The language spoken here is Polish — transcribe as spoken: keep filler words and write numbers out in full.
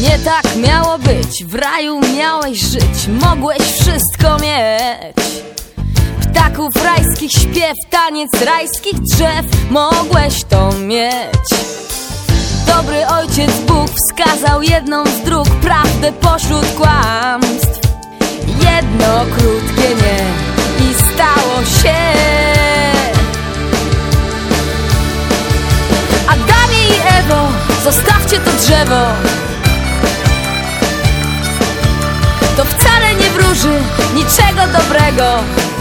Nie tak miało być, w raju miałeś żyć, mogłeś wszystko mieć. Ptaków rajskich śpiew, taniec rajskich drzew, mogłeś to mieć. Dobry ojciec Bóg wskazał jedną z dróg, prawdę pośród kłamstw. Jedno krótkie nie i stało się. Adamie i Ewo, zostawcie to drzewo. To wcale nie wróży niczego dobrego.